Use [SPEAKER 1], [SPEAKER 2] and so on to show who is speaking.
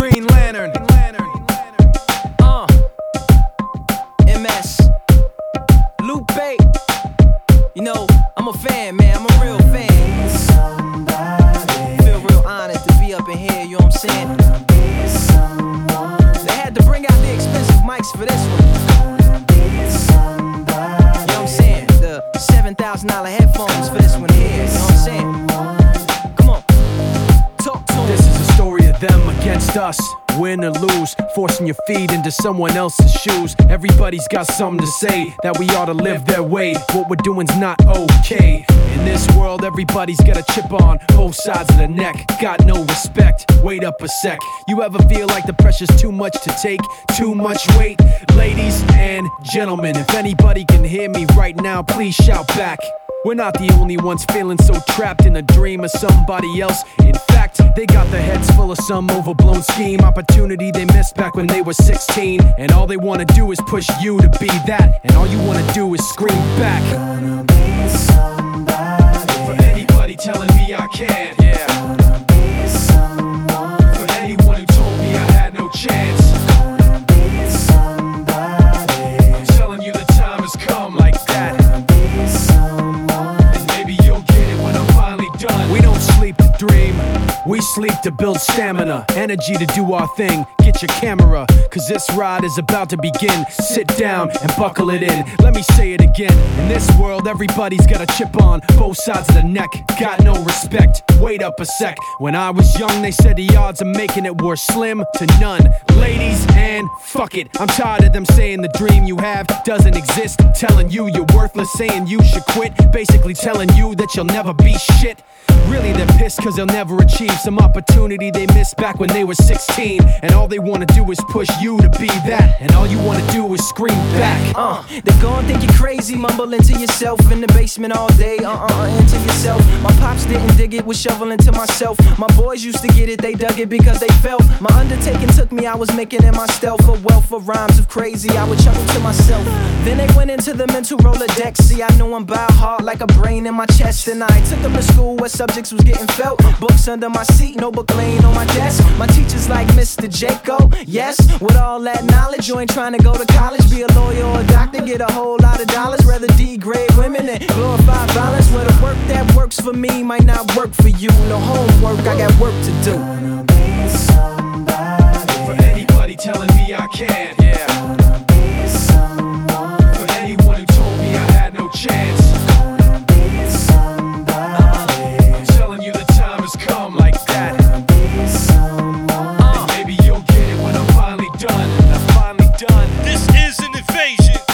[SPEAKER 1] Green Lantern.
[SPEAKER 2] MS. Lupe. You know, I'm a fan, man. I'm a real fan. Feel real honored to be up in here, you know what I'm saying? They had to bring out the expensive mics for this one. You know what I'm saying? The $7,000 headphones for this one here, you know what I'm saying? Come on, talk to 'em.
[SPEAKER 1] This is a story of them against us. Win or lose, forcing your feet into someone else's shoes. Everybody's got something to say, that we ought to live their way. What we're doing's not okay. In this world, everybody's got a chip on both sides of the neck. Got no respect, wait up a sec. You ever feel like the pressure's too much to take? Too much weight? Ladies and gentlemen, if anybody can hear me right now, please shout back. We're not the only ones feeling so trapped in a dream of somebody else. In fact, they got their heads full of some overblown scheme. Opportunity they missed back when they were 16. And all they wanna do is push you to be that. And all you wanna do is scream back.
[SPEAKER 3] Gonna be somebody.
[SPEAKER 1] For anybody telling me I can't. Yeah.
[SPEAKER 3] Gonna be someone.
[SPEAKER 1] For anyone who told me I had no chance.
[SPEAKER 3] Gonna be somebody.
[SPEAKER 1] I'm telling you the time has come like that.
[SPEAKER 3] Gonna be someone.
[SPEAKER 1] And maybe you'll get it when I'm finally done. We don't sleep to dream, we sleep to build stamina. Energy to do our thing, get your camera, cause this ride is about to begin. Sit down and buckle it in. Let me say it again. In this world, everybody's got a chip on both sides of the neck. Got no respect, wait up a sec. When I was young, they said the odds of making it were slim to none. Ladies, and fuck it, I'm tired of them saying the dream you have doesn't exist. Telling you you're worthless, saying you should quit. Basically telling you that you'll never be shit. Really, they're pissed cause they'll never achieve some opportunity they missed back when they were 16. And all they wanna do is push you to be that. And all you wanna do is scream back.
[SPEAKER 2] They gon' think you're crazy, mumbling to yourself in the basement all day, into yourself. My pops didn't dig it, was shoveling to myself. My boys used to get it, they dug it because they felt. My undertaking took me, I was making it my stealth. A wealth of rhymes of crazy, I would chuckle to myself. Then they went into the mental Rolodex. See, I knew I'm by heart like a brain in my chest. And I took them to school where subjects was getting felt. Books under my seat, notebook laying on my desk. My teachers like Mr. Jaco, yes. With all that knowledge, you ain't trying to go to college, be a lawyer or a doctor, get a whole lot of dollars. Rather degrade women and glorify violence. Where the work that works for me might not work for you. No homework, I got work to do.
[SPEAKER 3] Gonna be somebody.
[SPEAKER 1] For anybody telling me I can't. Yeah.
[SPEAKER 3] Gonna be someone.
[SPEAKER 1] For anyone who told me I had no chance.
[SPEAKER 3] Gonna be somebody.
[SPEAKER 1] I'm telling you the time has come like that.
[SPEAKER 3] Gonna be someone.
[SPEAKER 1] And maybe you'll get it when I'm finally done. I'm finally done.
[SPEAKER 4] This is an invasion.